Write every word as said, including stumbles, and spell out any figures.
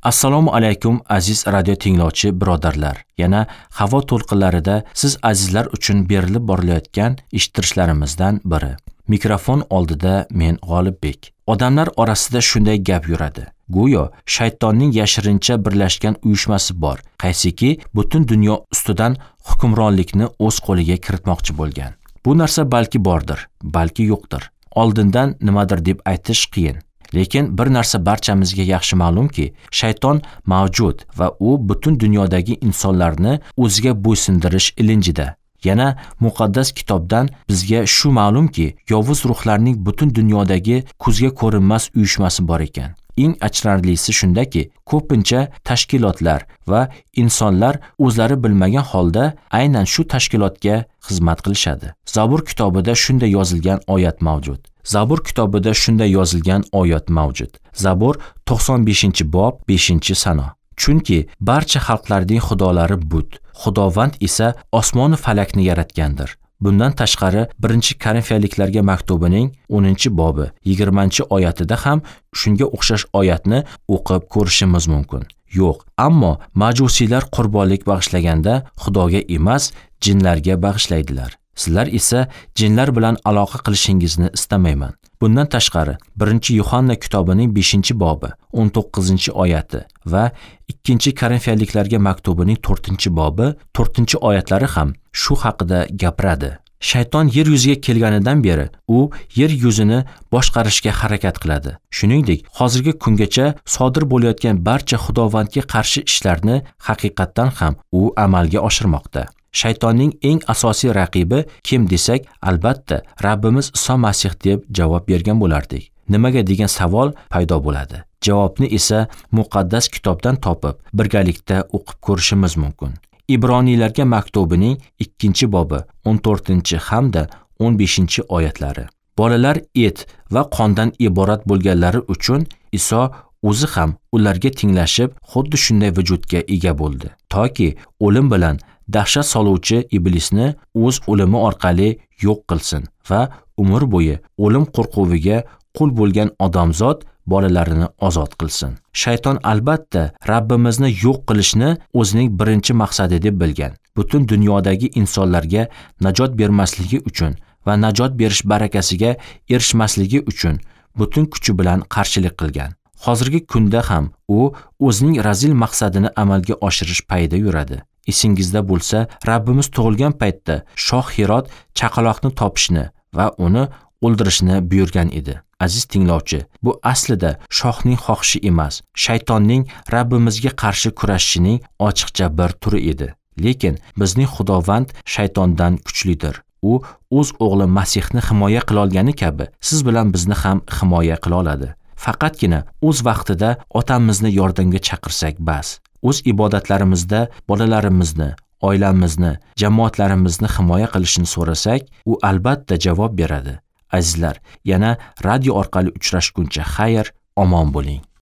Assalomu alaykum aziz radio tinglovchi birodarlar. Yana havo to'lqinlarida siz azizlar uchun berilib borilayotgan eshittirishlarimizdan biri. Mikrofon oldida men G'olibbek. Odamlar orasida shunday gap yuradi. Go'yo shaytonning yashirincha birlashgan uyushmasi bor, qaysiki butun dunyo ustidan hukmronlikni o'z qo'liga kiritmoqchi bo'lgan. Bu narsa balki bordir, balki yo'qdir. Oldindan nimadir deb aytish qiyin. Lekin bir narsa barchamizga yaxshi ma'lumki, shayton mavjud va u butun dunyodagi insonlarni o'ziga bo'ysundirish ilinjida. Yana muqaddas kitobdan bizga shu ma'lumki, yovuz ruhlarning butun dunyodagi ko'zga ko'rinmas uyushmasi bor ekan. Eng achinarlisi shundaki, ko'pincha tashkilotlar va insonlar o'zlari bilmagan holda aynan shu tashkilotga xizmat qilishadi. Zabur kitobida shunday yozilgan oyat mavjud. Zabur kitobida shunday yozilgan oyat mavjud. Zabur to'qson beshinchi bob beshinchi sano. Chunki barcha xalqlarning xudolari but, Xudovand esa osmon va falakni yaratgandir. Bundan tashqari birinchi Korinfiyaliklarga maktubining o'ninchi bobi yigirmanchi oyatida ham shunga o'xshash oyatni o'qib ko'rishimiz mumkin. Yo'q, ammo majusiylar qurbonlik bag'ishlaganda Xudoga emas, jinlarga bag'ishlaydilar. Sizlar esa jinlar bilan aloqa qilishingizni istamayman. Bundan tashqari birinchi Yuhanna kitobining beshinchi bobi o'n to'qqizinchi oyati va ikkinchi Korinfiyaliklarga maktubining to'rtinchi bobi to'rtinchi oyatlari ham shu haqida gapiradi. Shayton yer yuziga kelganidan beri u yer yuzini boshqarishga harakat qiladi. Shuningdek, hozirgi kungacha sodir bo'layotgan barcha Xudovandga qarshi ishlarni haqiqatdan ham u amalga oshirmoqda. Shaytonning eng asosiy raqibi kim desak, albatta Rabbimiz Iso Masih deb javob bergan bo'lardik. Nimaga degan savol paydo bo'ladi. Javobni esa muqaddas kitobdan topib, birgalikda o'qib ko'rishimiz mumkin. Ibroniylarga maktubining ikkinchi bobi o'n to'rtinchi hamda o'n beshinchi oyatlari. Bolalar et va qondan iborat bo'lganlari uchun Iso o'zi ham ularga tenglashib, xuddi shunday vujudga ega bo'ldi, toki o'lim bilan dahshat soluvchi iblisni o'z o'limi orqali yo'q qilsin va umr bo'yi o'lim qo'rquviga qul bo'lgan odamzod bolalarini ozod qilsin. Shayton albatta Rabbimizni yo'q qilishni o'zining birinchi maqsadi deb bilgan. Butun dunyodagi insonlarga najot bermasligi uchun va najot berish barakasiga erishmasligi uchun butun kuchi bilan qarshilik qilgan. Hozirgi kunda ham u o'zining razil maqsadini amalga oshirish payida yuradi. Esingizda bo'lsa, Rabbimiz tug'ilgan paytda shoh Hirot chaqaloqni topishni va uni o'ldirishni buyurgan edi. Aziz tinglovchi, bu aslida shohning xohishi emas, shaytonning Rabbimizga qarshi kurashishining ochiqcha bir turi edi. Lekin bizning Xudovand shaytondan kuchlidir. U o'z o'g'li Masihni himoya qila olgani kabi, siz bilan bizni ham himoya qila oladi. Faqatgina o'z vaqtida otamizni yordamga chaqirsak bas. O'z ibodatlarimizda bolalarimizni, oilamizni, jamoatlarimizni himoya qilishini so'rasak, u albatta javob beradi. Azizlar, yana radio orqali uchrashguncha xayr, omon bo'ling.